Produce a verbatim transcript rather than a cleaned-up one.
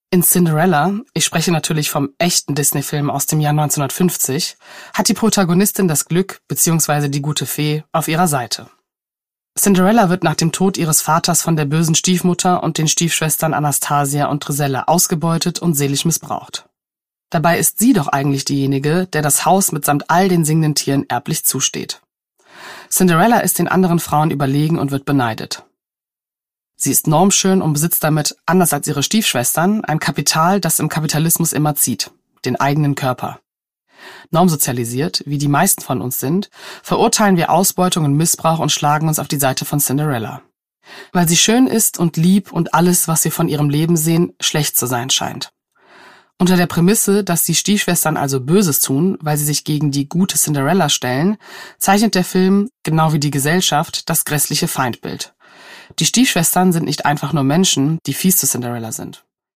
In Cinderella, ich spreche natürlich vom echten Disney-Film aus dem Jahr neunzehnhundertfünfzig, hat die Protagonistin das Glück bzw. die gute Fee auf ihrer Seite. Cinderella wird nach dem Tod ihres Vaters von der bösen Stiefmutter und den Stiefschwestern Anastasia und Drizella ausgebeutet und seelisch missbraucht. Dabei ist sie doch eigentlich diejenige, der das Haus mitsamt all den singenden Tieren erblich zusteht. Cinderella ist den anderen Frauen überlegen und wird beneidet. Sie ist normschön und besitzt damit, anders als ihre Stiefschwestern, ein Kapital, das im Kapitalismus immer zieht, den eigenen Körper. Normsozialisiert, wie die meisten von uns sind, verurteilen wir Ausbeutung und Missbrauch und schlagen uns auf die Seite von Cinderella. Weil sie schön ist und lieb und alles, was wir von ihrem Leben sehen, schlecht zu sein scheint. Unter der Prämisse, dass die Stiefschwestern also Böses tun, weil sie sich gegen die gute Cinderella stellen, zeichnet der Film, genau wie die Gesellschaft, das grässliche Feindbild. Die Stiefschwestern sind nicht einfach nur Menschen, die fies zu Cinderella sind.